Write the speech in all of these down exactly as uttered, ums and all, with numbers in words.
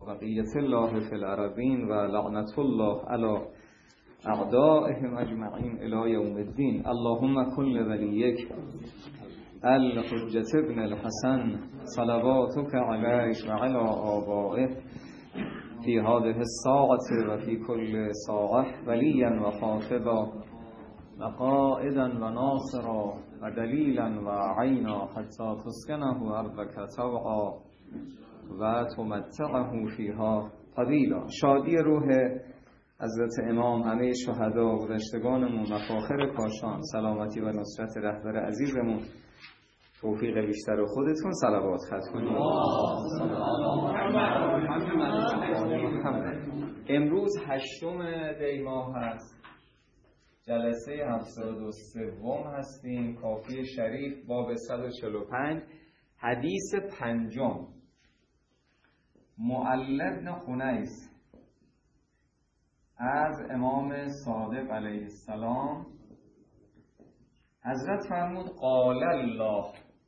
بقیت الله فی الارضین و لعنت الله علی اعدائهم اجمعین الی یوم الدین. اللهم کل ولیک الحجة ابن الحسن صلواتك عليه وعلى آبائه في هذه الساعة وفي كل ساعة وليا وحافظا وقائدا وناصرا ودليلا وعينا حتى تسكنه أرضك طوعا وتمتعه فيها طويلا. شادی روح حضرت امام، همه شهدا و گذشتگانمون، مفاخر کاشان، سلامتی و نصرت رهبر عزیزمون، توفیق بیشتر خودتون، صلوات ختم کنید. امروز هشتم دی ماه هست، جلسه هفتاد و سوم هستیم. کافی شریف باب صد و چهل و پنج، حدیث پنجم. معل بن خنیس از امام صادق علیه السلام حضرت فرمود قال الله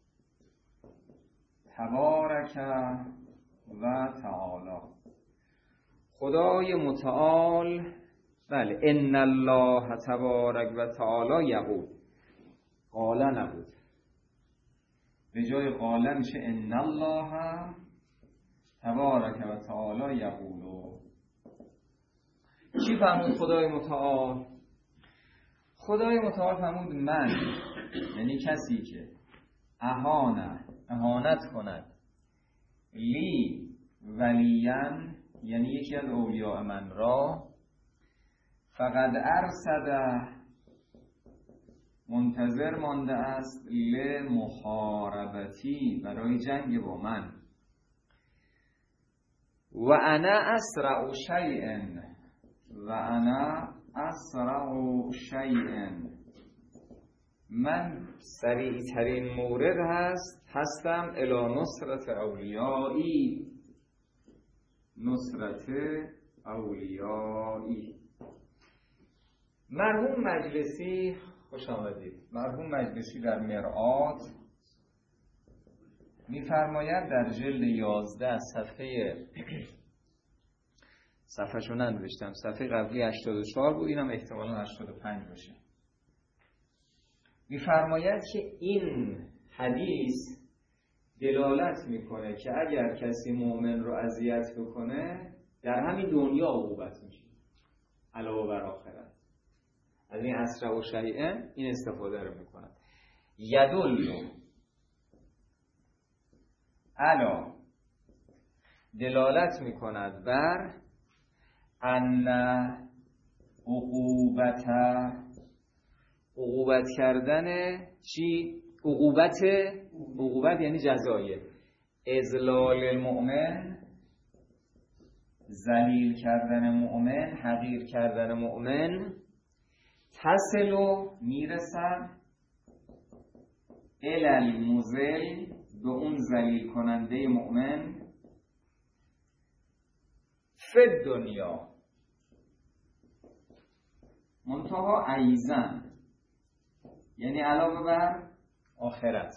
تبارک و تعالی، خدای متعال، بله، ان الله تبارک و تعالی یقول، قال نبود، به جای قال میشه ان الله تبارک و تعالی یقولو. چی فرمود خدای متعال؟ خدای متعال فرمود من، یعنی کسی که اهانه اهانت کند، لی ولیان، یعنی یکی از اولیاء من را، فقد ارصد، منتظر مانده است، لمحاربتی، برای جنگ با من، و انا اسرع شیء، و انا اسرع شیء، من سریع ترین مورد هست هستم الی نصرت اولیایی، نصرت اولیایی. مرحوم مجلسی، خوش آمدید، مرحوم مجلسی در مرآت می‌فرماید در جلد یازده صفحه صفحه شو ننوشتم، صفحه قبلی هشتاد و چهار بود، اینم احتمالاً هشتاد و پنج باشه. می‌فرماید که این حدیث دلالت میکنه که اگر کسی مؤمن رو اذیت بکنه در همین دنیا عقوبت میشه علاوه بر آخرت. از این اسرع و شیء این استفاده رو میکنه. یدل علا، دلالت میکند بر ان عقوبت، عقوبت کردن چی؟ عقوبت، عقوبت یعنی جزایه، اذلال المؤمن، ذلیل کردن مؤمن، حقیر کردن مؤمن، تصل، میرسد، الی المذل، به اون ذلیل کننده مؤمن، فی دنیا، منتها ایزن، یعنی علاوه بر آخرت.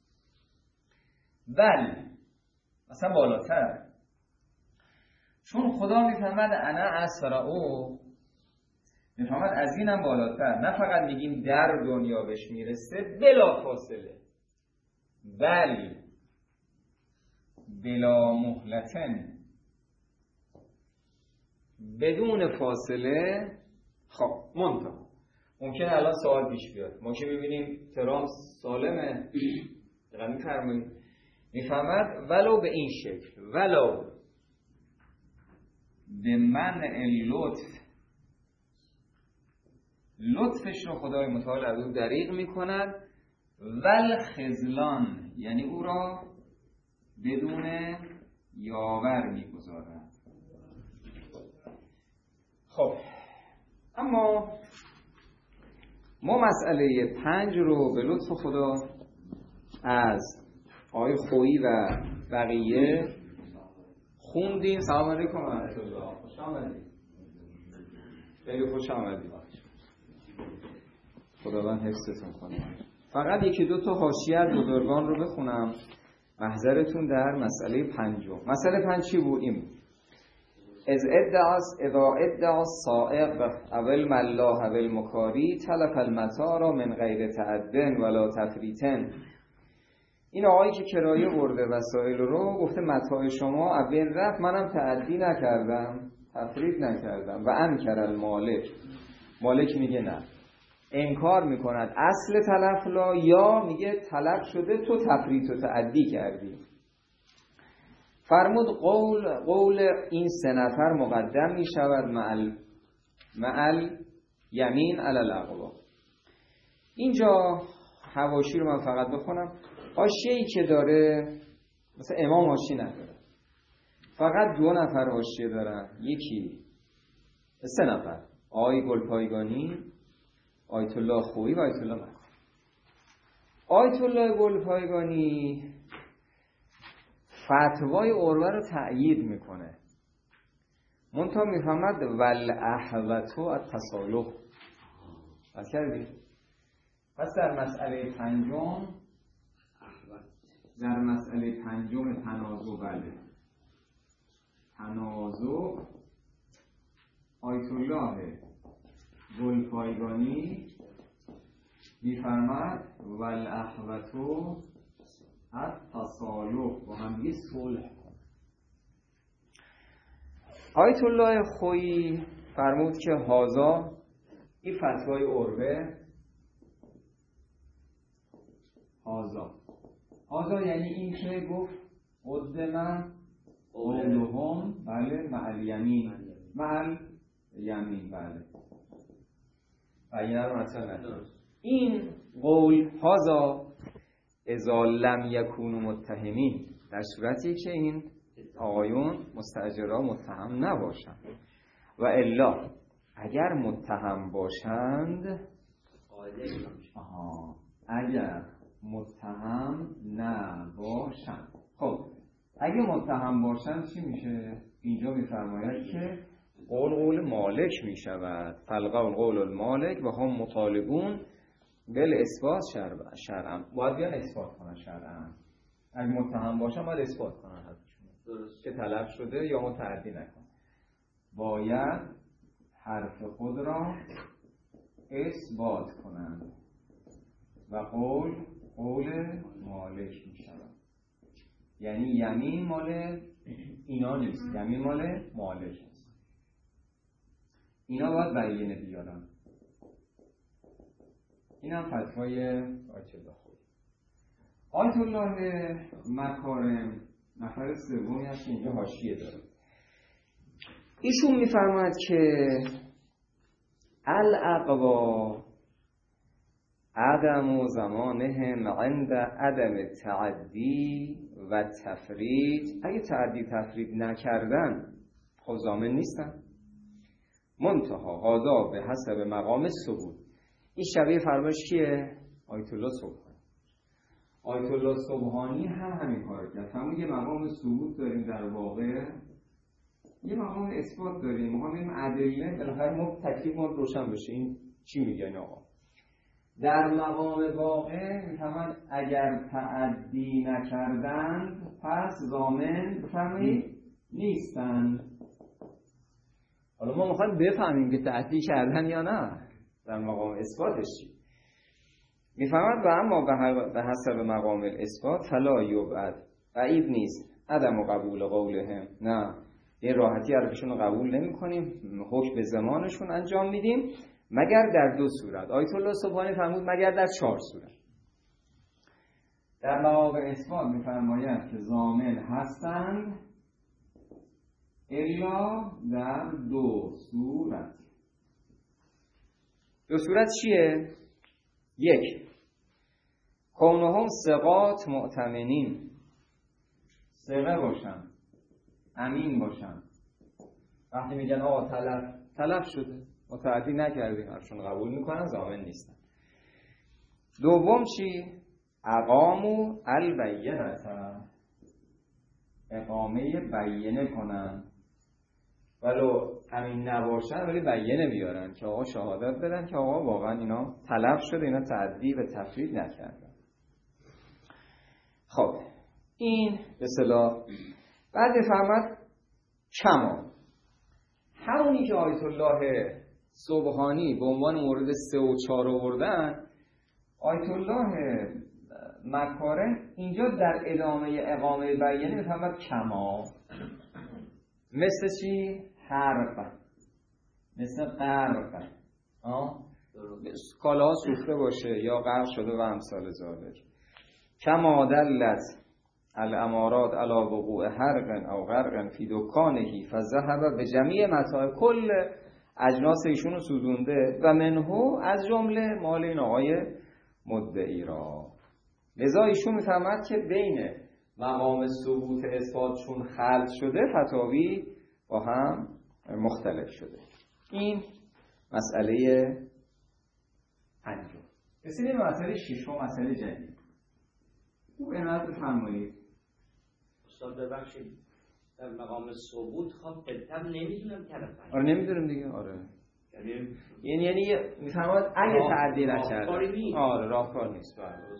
بل مثلا بالاتر، چون خدا میفهمد انا اسرعو، میفهمد از اینم بالاتر، نه فقط میگیم در دنیا بهش میرسه بلا فاصله، بل بلا مهلتن، بدون فاصله. خب منتها ممکنه الان سوال پیش بیاد، ما که میبینیم ترامپ سالمه، دقیقا میفرماییم، میفهمد ولو به این شکل، ولو به منع لطف، لطفش رو خدای متعال از او دریغ میکند، ول خذلان، یعنی او را بدون یاور میگذارد. خب اما ما مسئله پنج رو به لطف خدا از آقای خویی و بقیه خوندیم. سلام علیکم و رحمت الله، خوش آمدید، خیلی خوش آمدید، خداوند حفظتون کنه. فقط یکی دو تا حاشیه از بزرگان رو بخونم، محضرتون در مسئله پنجم. مسئله پنج چی بود؟ این بود از ادعا اذا ادعا السائق او الملاح او المکاری تلف المتاع را من غیر تعدن ولا تفریطن. این آقایی که کرایه برده وسایل رو گفته متاع شما اول رفت، منم تعدی نکردم تفریط نکردم. و انکر المالک، مالک میگه نه، انکار میکند اصل تلف لا، یا میگه تلف شده تو تفریط و تعدی کردی. فرمود قول قول این سه نفر مقدم می شود معل معل یمین علی الاقوا. اینجا حواشی رو من فقط بخونم. حاشیه‌ای که داره مثلا امام حاشیه نداره، فقط دو نفر حاشیه دارن، یکی سه نفر، آقای گلپایگانی، آیت الله خویی و آیت الله مکاری. آیت الله گلپایگانی فتوای عروه رو تأیید میکنه، منتها میفهمد والاحوط التصالح. پس کردی؟ پس در مسئله پنجم در مسئله پنجم تنازع، بله تنازع، آیت الله گلپایگانی میفرماد والاحوط التصالح، با هم دیگه صلح کن. آیت الله خویی فرمود که هازا، این فتوای عروه، هازا هازا یعنی این که گفت قدم قولهم، بله معل یمین، معل یمین، بله بیان مثلا این قول هازا اذا لم یکونوا متهمین، در صورتی که این آقایون مستاجرها متهم نباشند. و الا اگر متهم باشند، آها اگر متهم نباشند، خب اگه متهم باشند چی میشه؟ اینجا میفرماید که قول قول مالک میشود. فالقول قول المالک و هم مطالبون بل اثبات شرعا، باید بیان اثبات کنن شرعا. اگه متهم باشن باید اثبات کنن حرفشون که تلف شده یا متعدی نکن. باید حرف خود را اثبات کنند و قول قول مالک می شود. یعنی یمین مال اینا نیست، یمین مال مالک است. اینا باید بیانه بیارن. این هم فتوای آیت الله خویی. آیت الله مکارم نفر سومی هست که اینجا حاشیه داره. ایشون میفرماید که الاقوا عدم زمانهم عند عدم تعدی و تفرید. اگه تعدی تفرید نکردن خب ضامن نیستن. منتها هذا به حسب مقام ثبوت. این شبیه فرمایش کیه؟ آیت الله سبحانی. آیت الله سبحانی هم همین کارو کرد. همون یه مقام ثبوت داریم، در واقع یه مقام اثبات داریم. ما میگیم ادله، بالاخره ما تکلیفمون روشن بشه این چی میگن آقا. در مقام واقع میفهمن اگر تعدی نکردند پس ضامن بفرمایید نیستند. حالا ما میخوایم بفهمیم که تعدی کردن یا نه. در مقام اثباتش چی؟ میفهمد و اما به حسب مقام الاثبات فلا یبعد، بعید نیست عدم قبول قولهم. نه این راحتی حرفشون رو قبول نمی کنیم، حکم به زمانشون انجام میدیم مگر در دو صورت. آیت الله سبحانی فرمود مگر در چهار صورت. در مقام اثبات میفرماید که ضامن هستند الا در دو صورت. دو صورت چیه؟ یک، کونهم ثقات مؤتمنین، ثقه باشن، امین باشن. وقتی میگن آقا تلف تلف شده، متعدی نکردیم، ازشون قبول میکنن، ضامن نیستن. دوم چی؟ اقامو البینه، اقامه بینه کنن، ولو امین نباشن ولی بینه بیارن که آقا شهادت بدن که آقا واقعا اینا تلف شده، اینا تعدی و تفرید نکردن. خب این به اصطلاح بعد فهمت کما همونی که آیت الله سبحانی به عنوان مورد سه و چهار آوردن، آیت الله مکارم اینجا در ادامه اقامه بیانه میفهمد کما، مثل چی؟ حرق، مثل غرق، کالاها سوخته باشه یا غرق شده و امثال ذالک. کما دلت الامارات علی وقوع حرق او غرق فی دکانه فذهب به جمیع متاع، کل اجناس ایشون رو سوزونده و منهو از جمله مال این آقای مدعی را. لذا ایشون میفهمد که بین مقام ثبوت اثباتشون خلط شده، فتاوی با هم مختلف شده. این مسئله پنجم. رسیدیم به مسئله ششم، مسئله جدید. خوب عنایت بفرمایید. استاد ببخشید، در مقام ثبوت خب دلتم نمیدونم طرف. آره نمیدونم دیگه. آره یعنی یعنی میفهمد اگه تعدی نکرده آره راهکار نیست.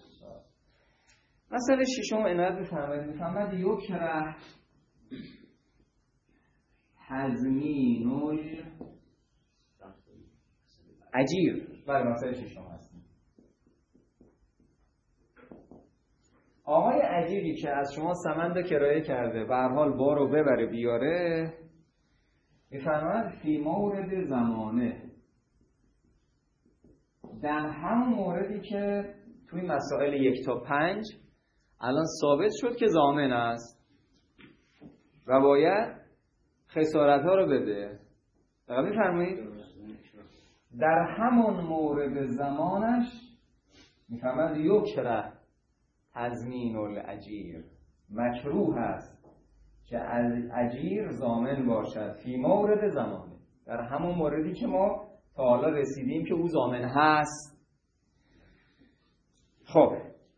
مسئله ششم عنایت بفرمایید. میفهمد یک ره تضمین اجیر. بله مسئله ششم هستیم. آقای اجیری که از شما سمند کرایه کرده به هر حال بارو ببره بیاره، میفرماید فی مورد زمانه، در همون موردی که توی مسائل یک تا پنج الان ثابت شد که ضامن است و باید خسارت ها رو بده. دقیق میفرمایید؟ در همون مورد زمانش میفرماید یکره تضمین الاجیر، مکروه است که اجیر ضامن باشد فی مورد زمانه، در همون موردی که ما تا حالا رسیدیم که او ضامن هست. خب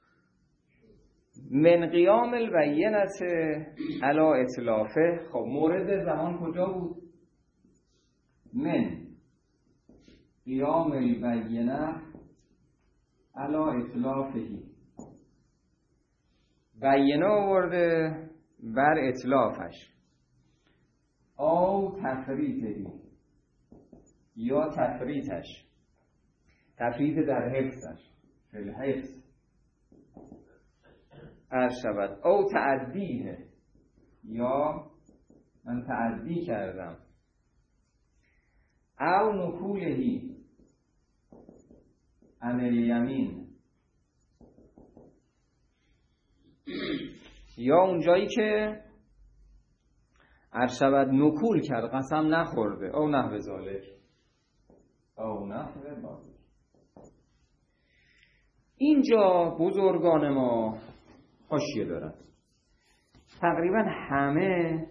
من قیام البینت علی اطلافه. خب مورد زمان کجا بود؟ من قیام البینه علی اطلافهی، بینه آورده بر اطلافش، او تفریطهی یا تفریطش، تفریط در حفظش، فی الحفظ ارشبت، او تعدیه یا من تعدی کردم، او نکولهی عن الیمین، یا اونجایی که ارشبت نکول کرد، قسم نخورده، او نحو ذالک، او نحو ذالک. اینجا بزرگان ما حاشیه دارن، تقریبا همه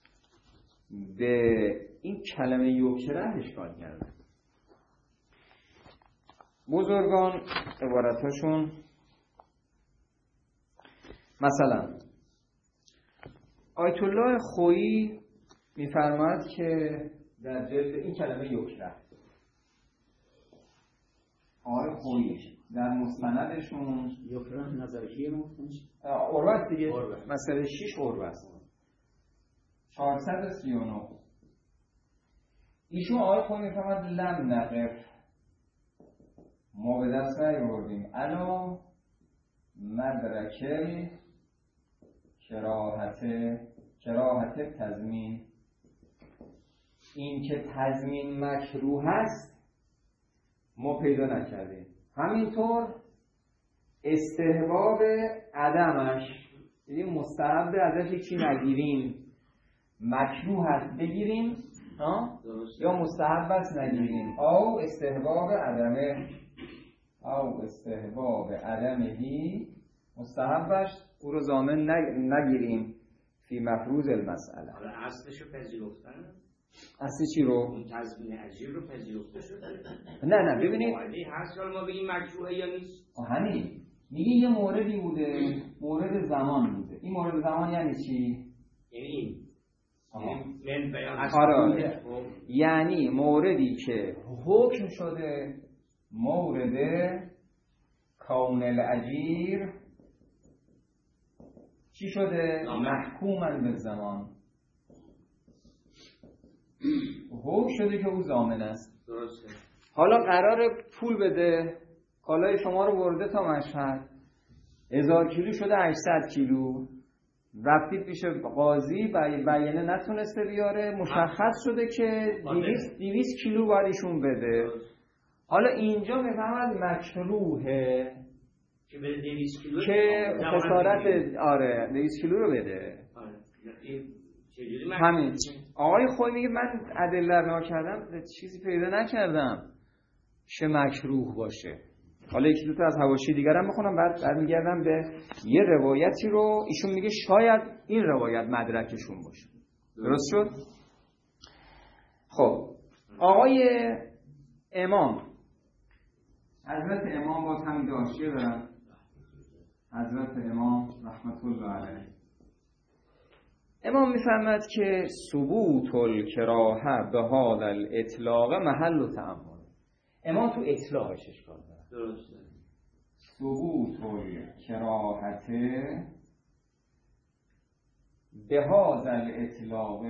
به این کلمه یکره اشکال کردن. بزرگان عبارتاشون مثلا آیت الله خویی میفرماد که در جلد این کلمه یکره، آقای خویی در مستندشون یکره نظر کیه مفتنش؟ عروت دیگه، مسئله شیش عروت چهارصد و سی و نه. ایشون آقای خویی میفرماد لم نقف، ما به دست نیاوردیم الا مدرکه کراهت کراهت تضمین، این که تضمین مکروه است ما پیدا نکردیم، همینطور استحباب عدمش، یعنی مستحب ازش چی نگیریم، مکروه است بگیریم یا مستحب است نگیریم، او استحباب عدمه، او استحباب عدمهی، مستحبش او رو ضامن نگیریم فی مفروض المسئله. حالا اصلشو پذیرفتن؟ اصل چی رو؟ اون تضمین اجیر رو پذیرفته شده؟ نه نه ببینید ولی هست حالا ما بگیم مکروهه یا نیست؟ همین میگه یه موردی بوده، مورد زمان بوده. این مورد زمان یعنی چی؟ یعنی من بیان آره، یعنی موردی که حکم شده مورد کون الاجیر چی شده؟ محکومن به زمان، حکم شده که او ضامن است. درسته. حالا قرار پول بده، کالای شما رو برده تا مشهد، هزار کیلو شده هشتصد کیلو، رفتید پیش قاضی، بیانه نتونسته بیاره، مشخص شده که دویست کیلو باید ایشون بده. حالا اینجا میفهمد مکروهه که بده دویست کیلو که خسارت، آره دویست کیلو رو بده. آره. چجوری همین آقای خویی میگه من ادله رو کردم چیزی پیدا نکردم که مکروه باشه. حالا یکی دو تا از حواشی دیگرم بخونم، بعد برمیگردم به یه روایتی رو ایشون میگه شاید این روایت مدرکشون باشه. درست شد؟ خب آقای امام، حضرت امام باز همین داشته دارن، حضرت امام رحمت الله علیه، امام میفرماد که ثبوت الکراهه به هذا الاطلاق محل و تأمل. امام تو اطلاقش اشکال داره. درسته. ثبوت الکراهه به هذا الاطلاق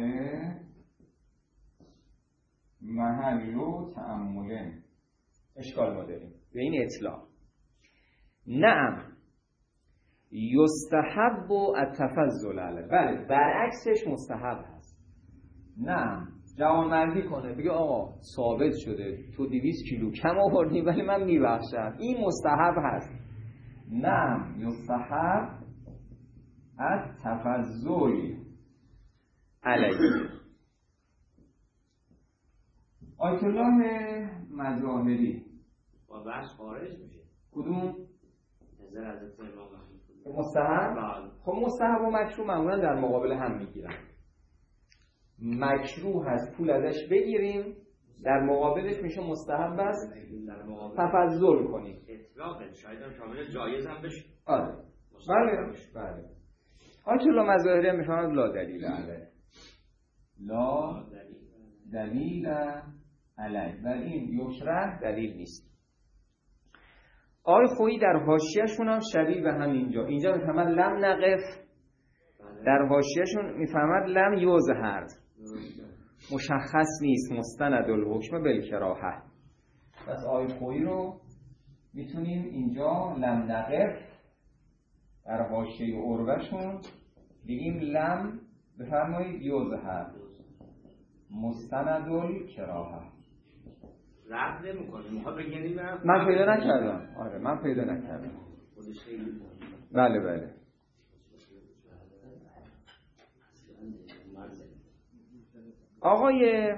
محل و تأمل. اشکال ما داریم به این اطلاق. نعم یستحب التفضل علیه، بله برعکسش مستحب هست. نعم جوانمردی کنه بگه آقا ثابت شده تو دویست کیلو کم آوردی ولی من میبخشم، این مستحب هست. نعم یستحب التفضل علیه. آیت الله مظاهری با بحث خارج میشه. کدوم؟ نظر حضرت امام مستحب؟ خب مستحب و مکروه معمولا در مقابل هم میگیرن. مکروه هست پول ازش بگیریم، در مقابلش میشه مستحب است تفضل کنیم. اطلاقه شاید هم شامل جایز هم بشه. آره بله بله. آیت الله مظاهری میفهمد لا دلیل علیه، لا دلیل علیه، و این یکره دلیل نیست. آقای خویی در حاشیه‌شون هم شبیه به همینجا، اینجا میفهمد لم نقف، در حاشیه‌شون میفهمد لم یظهر، مشخص نیست مستند الحکم بالکراهه. پس آقای خویی رو میتونیم اینجا لم نقف در حاشیه عروه‌شون بگیم لم بفرمایید یظهر مستند الکراهه. رد نمی‌کنه میخواد بگید من پیدا نکردم. آره من پیدا نکردم. بله بله. آقای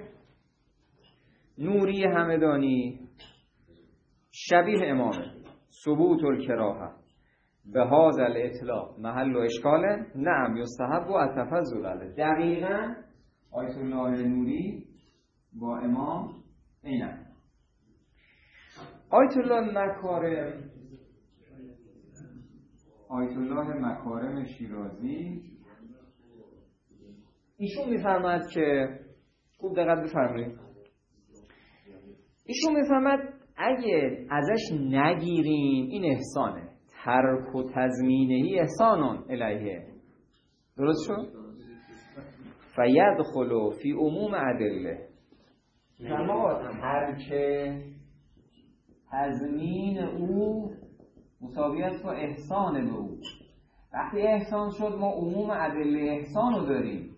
نوری همدانی شبیه امامه، ثبوت الکراهه به هذا الاطلاق محل و اشکاله، نعم یستحب و التفضل علیه. دقیقاً آیت الله نوری با امام اینه. آیت الله مکارم آیت الله مکارم شیرازی ایشون میفرماد که خوب دقت بفرمایید، ایشون میفرماد اگه ازش نگیریم این احسانه، ترک و تضمینهی احسانون الیه. درست شد؟ فیدخل فی عموم ادله. فرماد ترک تضمین او مساوی است با احسان به او. وقتی احسان شد ما عموم ادله احسان رو داریم.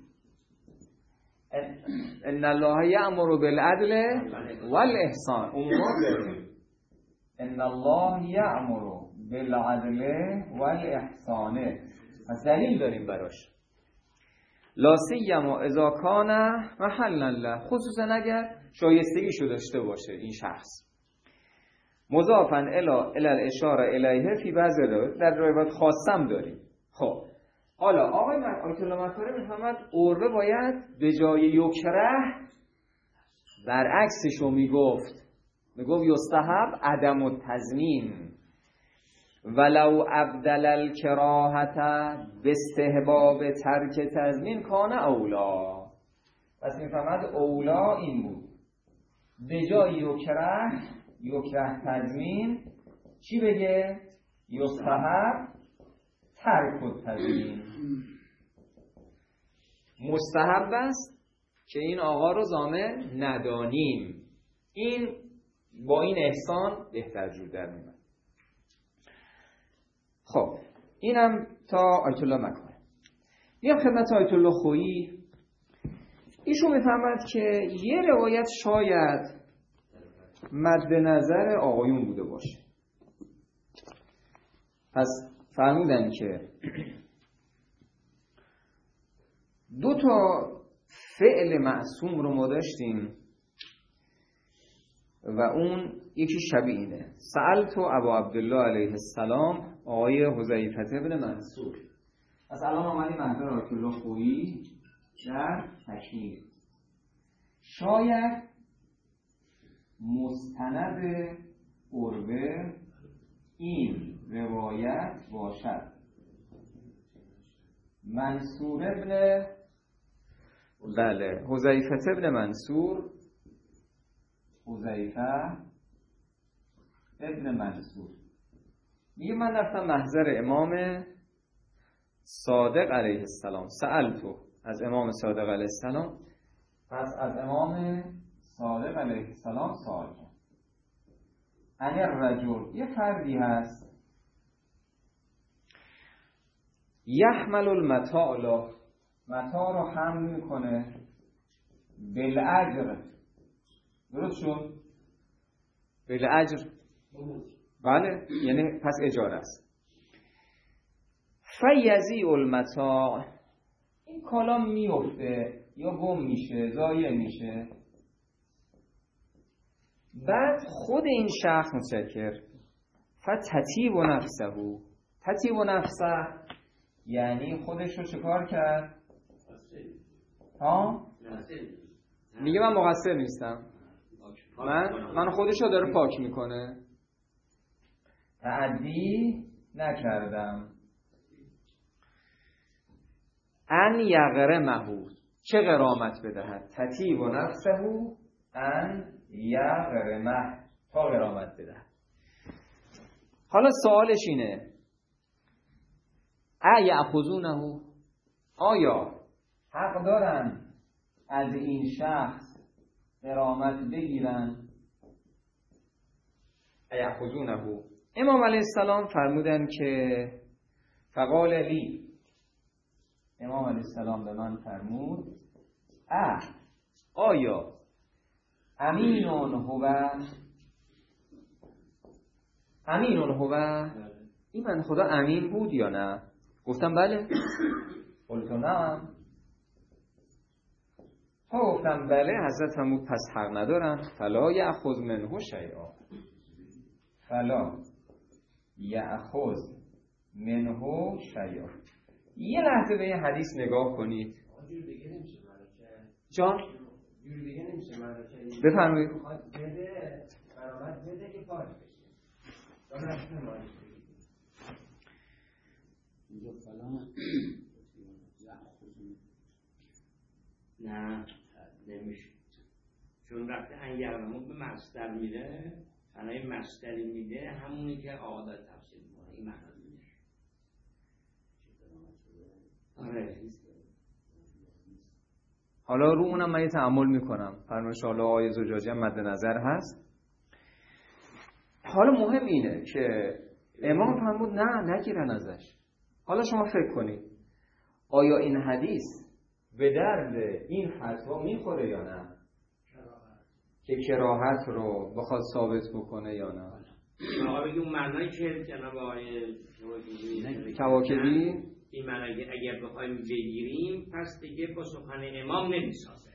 ان الله یأمر بالعدل والاحسان، عموم داریم. ان الله یأمر بالعدل والاحسان، پس دلیل داریم براش. لا سیما اذا کان محلا له، خصوصا اگر شایستگیشو داشته باشه این شخص. مضافا الی الی الاشاره الیه فی بعض روایات، در روایات خاصم داریم. خب حالا آقای آیت الله مکارم میفهمد عروه باید به جای یکره برعکسشو میگفت، میگفت یستحب عدم التضمین ولو ابدل الکراهه باستحباب ترک تضمین کان اولا. پس میفهمد اولا این بود به جای یکره یکره تضمین چی بگه؟ یستحب ترک التضمین. مستحب است که این آقا رو ضامن ندانیم. این با این احسان بهتر جور در میاد. خب اینم تا آیت الله مکارم. میام خدمت آیت الله خویی. ایشون میفهمد که یه روایت شاید مد نظر آقایون بوده باشه. پس فرمودن که دو تا فعل معصوم رو ما داشتیم و اون یکی شبیه اینه. سألت ابا عبدالله علیه السلام، آقای حذیفه بن منصور. پس الان آمدیم محضر آیت الله خویی در تکمیل. شاید مستند عروه این روایت باشد. منصور ابن بله حذیفه ابن منصور، حذیفه ابن منصور میگه من رفتم محضر امام صادق علیه السلام. سألتو از امام صادق علیه السلام. پس از امام صادق علیه السلام سوال کرد. اگر رجل یه فردی هست یحمل المتاع له، متاع رو حمل میکنه بالاجر. درست شد؟ بالاجر بله، یعنی پس اجاره است. فیضیع المتاع، این کالا میفته یا گم میشه، ضایع میشه. بعد خود این شخص متشکر فتطیب نفسه، تطیب نفسه یعنی خودش رو چکار کرد؟ ها؟ میگه من مقصر نیستم، من من خودش رو داره پاک میکنه، تعدی نکردم. ان یغرمه، چه غرامت بدهد؟ تطیب نفسه ان یغرمه، تا غرامت بدهد. حالا سوالش اینه ا یأخذونه، آیا حق دارن از این شخص غرامت بگیرن؟ ا یأخذونه. امام علیه السلام فرمودن که فقال لی، امام علیه السلام به من فرمود اه آیا امینون هو، امینون هو، این من خدا امین بود یا نه؟ گفتم بله. قلت نعم. ها گفتم بله. حضرت فرمود پس حق ندارم. فلا یأخذ منه شیئا، فلا یأخذ منه شیئا. یه لحظه به این حدیث نگاه کنید. جان جوری دیگه نمیشه معنی. بفرمایید. بده برابر بده که پاک بشه. داره اصلا معنی. اینجا فلان نه نمیشه، چون رفته انگرمون به مصدر میره، فنای مصدری میده همونی که آقا داره تفسیر میکنه. این معنی میده. آره. حالا رو اونم من یه تأمل میکنم. فرمایش حالا آیه زجاجی هم مد نظر هست. حالا مهم اینه که امام فرمود نه نگیرن ازش. حالا شما فکر کنید آیا این حدیث به درد این فتوا میخوره یا نه؟ که کراهت رو بخواد ثابت بکنه یا نه؟ آقا بگی اون معنی که جناب آقای کواکبی این معنی اگر بخوایم بگیریم پس دیگه با سخن امام نمیسازه.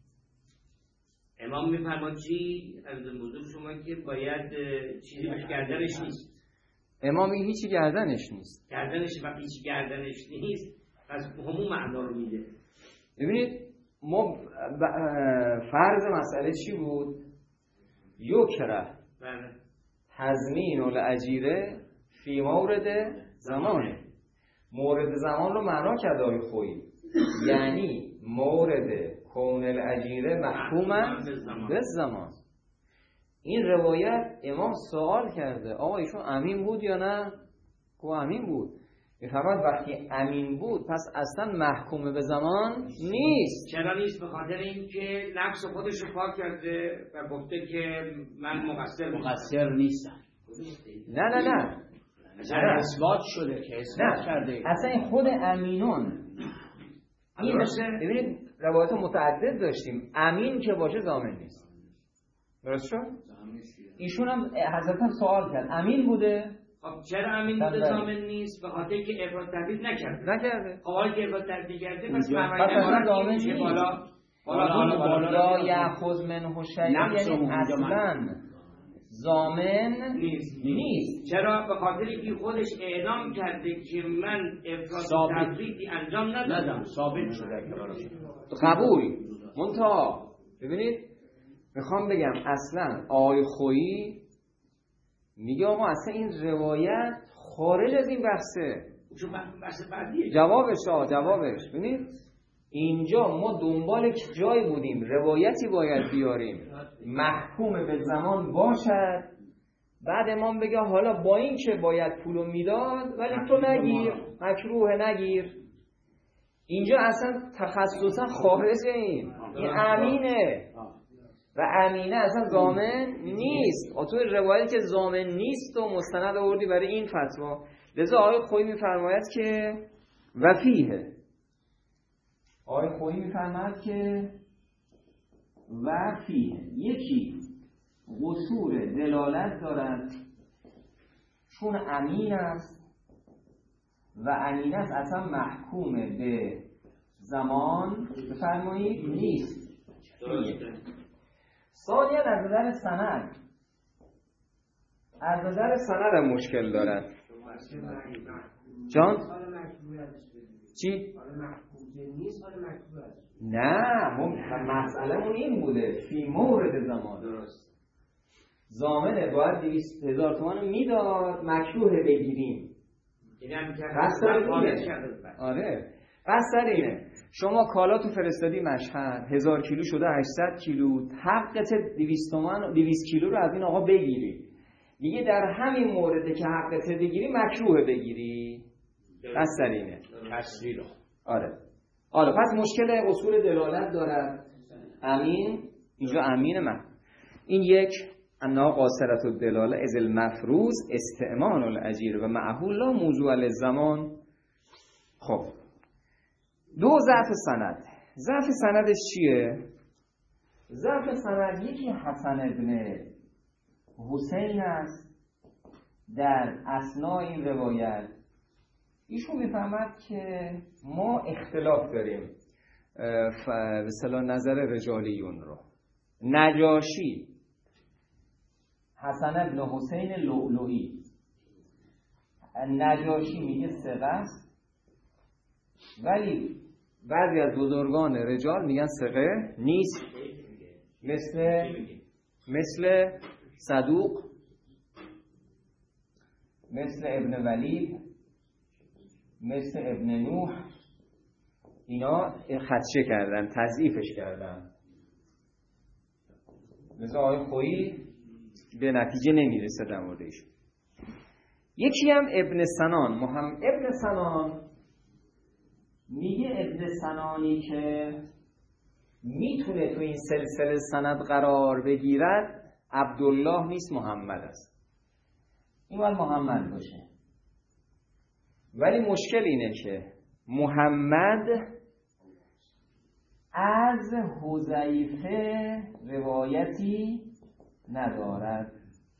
امام میفرماد چی؟ از موضوع شما که باید چیزی بهش گردنش نیست. امامی هیچی گردنش نیست. گردنش وقتی هیچی گردنش نیست پس همون معنا رو میده. ببینید ما فرض مسئله چی بود؟ یکره بله. تضمین الاجیره فی مورد زمانه. مورد زمان رو معنا کرد آقای خویی، یعنی مورد کون الاجیره محکوما به زمان. این روایت امام سوال کرده آقا ایشون امین بود یا نه؟ گفت امین بود. میفرماد وقتی امین بود پس اصلا محکوم به زمان نیست. چرا نیست؟ به خاطر اینکه نفس خودش رو پاک کرده و گفته که من مقصر مقصر نیستم. نه نه نه اصلا اثبات شده که اثبات کرده. اصلا این خود امینون این ببینید روایت متعدد داشتیم. امین که باشه ضامن نیست. درست شد؟ ایشون هم حضرت هم سوال کرد امین بوده؟ خب چرا امین بوده ضامن نیست؟ به خاطر که افراد تفویض نکرده. نکرده. خب حالی که افراد تفویض کرده پس معنی ضامن نیست. بالا بالا بالا لا یأخذ منه شیء یعنی اصلا ضامن نیست. نیست. چرا؟ به خاطر که خودش اعلام کرده که من افراد تفویضی انجام ندادم. ثابت شده. قبول. منتها ببینید میخوام بگم اصلا آقای خویی میگه آقا اصلا این روایت خارج از این بحثه. چون بحث بعدیه. جوابش ها جوابش ببینید اینجا ما دنبال جایی بودیم روایتی باید بیاریم محکوم به زمان باشد بعد امام بگه حالا با این که باید پولو میداد ولی تو نگیر مکروه نگیر. اینجا اصلا تخصصا خارج این این امینه و امینه اصلا ضامن نیست. تو روایتی که ضامن نیست و مستند آوردی برای این فتوا. لذا آقای خویی میفرماید که وفیه آقای خویی میفرماید که وفیه یکی قصور دلالت دارد چون امین است و امین است اصلا محکوم به زمان بفرمایید نیست. ثانیاً از نظر سند از نظر سند هم مشکل دارد. جان چی؟ نه مسئله‌مون این بوده فی مورد زمان درست ضامنه باید دویست هزار تومان میداد مکروه بگیریم. بس آره بس سر اینه شما کالا تو فرستادی مشهد هزار کیلو شده هشتصد کیلو حقت دویست تومان دویست کیلو رو از این آقا بگیری. میگه در همین مورده که حقت بگیری مکروه بگیری. بس سر اینه تسلیل. آره حالا پس مشکل اصول دلالت دارد امین اینجا امین من این یک انا قاصرت الدلاله از المفروض استعمان الاجیر و معه لا موضوع للزمان. خب دو ضعف سند. ضعف سندش چیه؟ ضعف سند یکی حسن ابن حسین است در اثناء این روایت ایشون میفهمد که ما اختلاف داریم به اصطلاح نظر رجالیون رو. نجاشی حسن ابن حسین لؤلؤی نجاشی میگه ثقه است ولی بعضی از بزرگان رجال میگن ثقه نیست مثل مثل صدوق مثل ابن ولید مثل ابن نوح اینا خدشه کردن تضعیفش کردن. مثل آقای خویی به نتیجه نمیرسه در موردش. یکی هم ابن سنان محمد ابن سنان میگه ابن سنانی که میتونه تو این سلسله سند قرار بگیرد عبدالله نیست محمد است. این باید محمد باشه ولی مشکل اینه که محمد از حذیفه روایتی ندارد.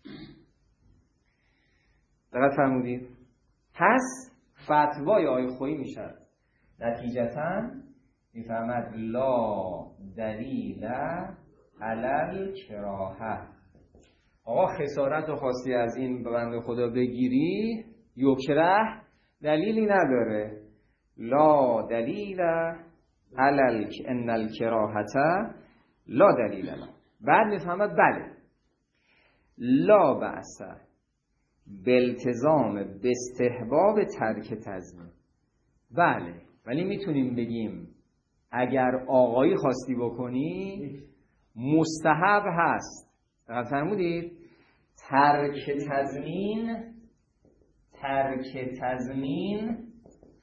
دقت فرمودید؟ پس فتوای آقای خویی میشه نتیجتاً میفهمد لا دلیل علی کراهه. آقا خسارت و خواستی از این بنده خدا بگیری یکره دلیلی نداره. لا دلیل علی ان الکراهه لا دلیل لا. بعد میفهمد بله لا بأس بالتزام باستحباب ترک تضمین. بله ولی میتونیم بگیم اگر آقایی خواستی بکنی مستحب هست. دقیق فرمودید؟ ترک تضمین ترک تضمین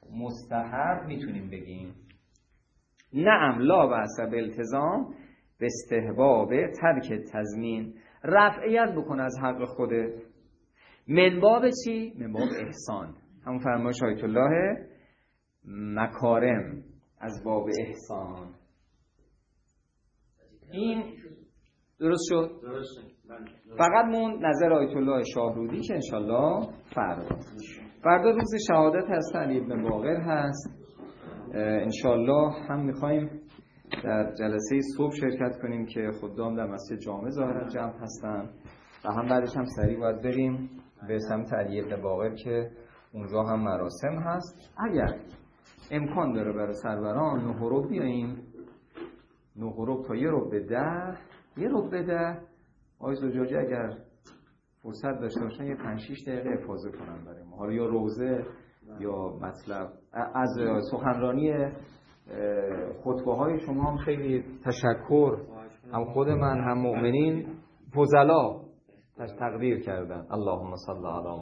مستحب میتونیم بگیم. نعم لا بأس بالتزام به استحباب ترک تضمین، رفعیت بکن از حق خودت. من باب چی؟ من باب احسان، همون فرمایش آیت الله مکارم، از باب احسان. این درست شد؟ درسته. فقط مون نظر آیت الله شاهرودی که انشالله فردا فردا روز شهادت هست، علی ابن باقر هست. انشالله هم میخوایم در جلسه صبح شرکت کنیم که خدام در مسجد جامع ظاهرا جمع هستن و هم بعدش هم سریع باید بریم به سمت علی ابن باقر که اونجا هم مراسم هست. اگر امکان داره برای سروران نه و ربع بیاییم، نه و ربع تا یه ربع به ده، یه ربع به ده آقای زجاجی اگر فرصت داشته باشن یه پنج شش دقیقه افاضه کنن برای ما، حالا یا روزه یا مطلب از سخنرانی خطبه های شما هم خیلی تشکر، هم خود من هم مؤمنین فضلا تقدیر کردن. اللهم صل علی